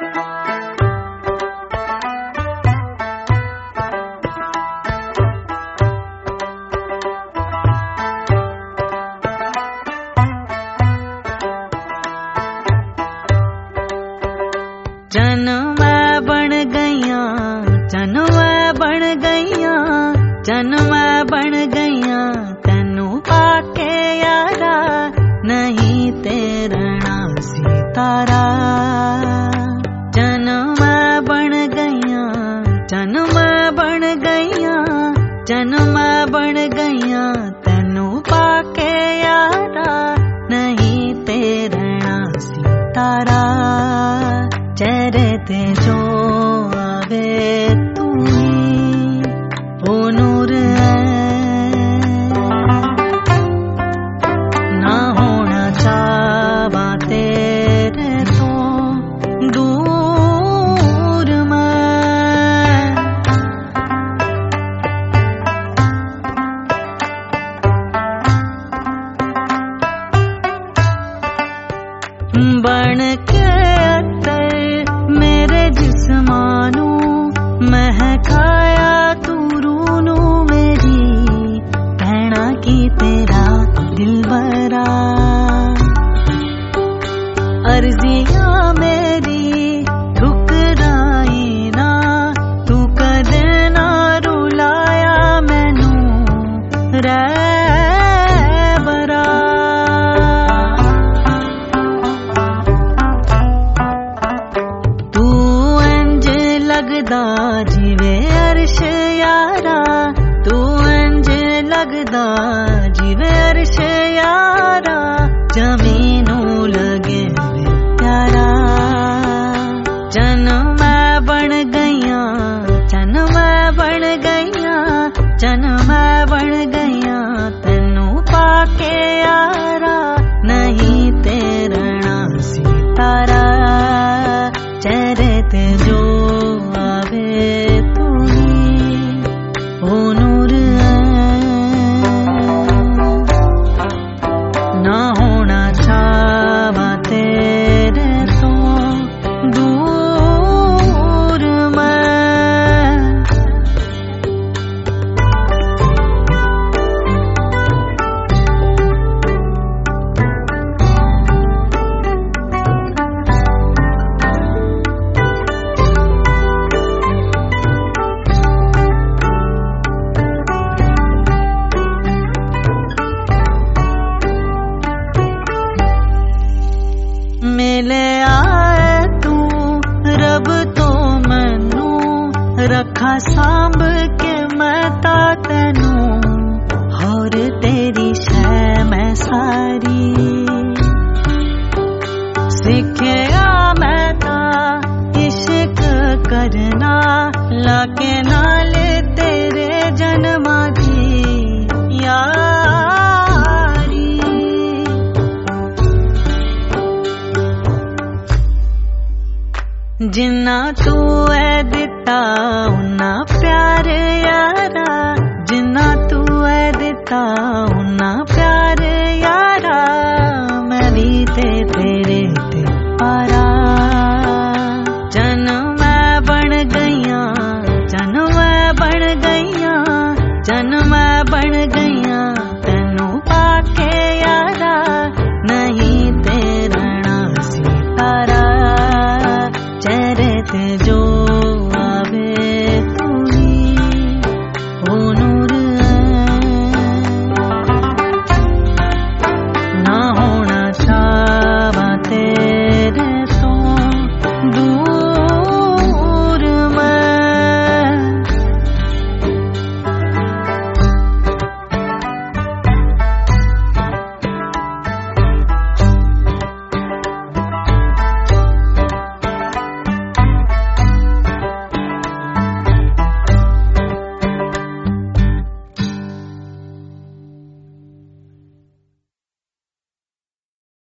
चन मैं बन गईया, चन मैं बन गईया, चन मैं बन गईया, तेनू पाके यारा नहीं तेरना सितारा। चन मैं बन गईया, चन मैं बन गईया, चन मैं बन गईया, तेनू पाके यारा नहीं तेरना सितारा। चेहरे ते जो आवे तू ही ओ नूर है, ना होना चाहवा तेरे तो दूर मैं। बन के मेरे जिस्मानू महकाया तू रूनू मेरी, कहना की तेरा दिल बरा। अर्जियां मेरी ठुकराई ना, तू कदे ना रुलाया मैनू रहबरा। लगदा जीवे अर्श यारा, तू इंज लगदा जीवे अर्श यारा, जमीनू लगे प्यारा। चन मैं बन गईया, चन मैं बन गईया, चन मैं बन गईया, तेनू पाके यारा नहीं तेरना सितारा। चेहरे ते जो तू ही ओ नूर है, ना होना चाहवा तेरे तो दूर मैं। मिले आए तू रब तो मैनू, रखा सांभ के मैं ता तैनू, और तेरी शै मैं सारी। सिखया मैं ता इश्क करना, लाके नाल तेरे जन्मा दी यारी। जिन्ना तू है दिता उन्ना प्यार यारा, जिन्ना तू है दिता उन्ना प्यार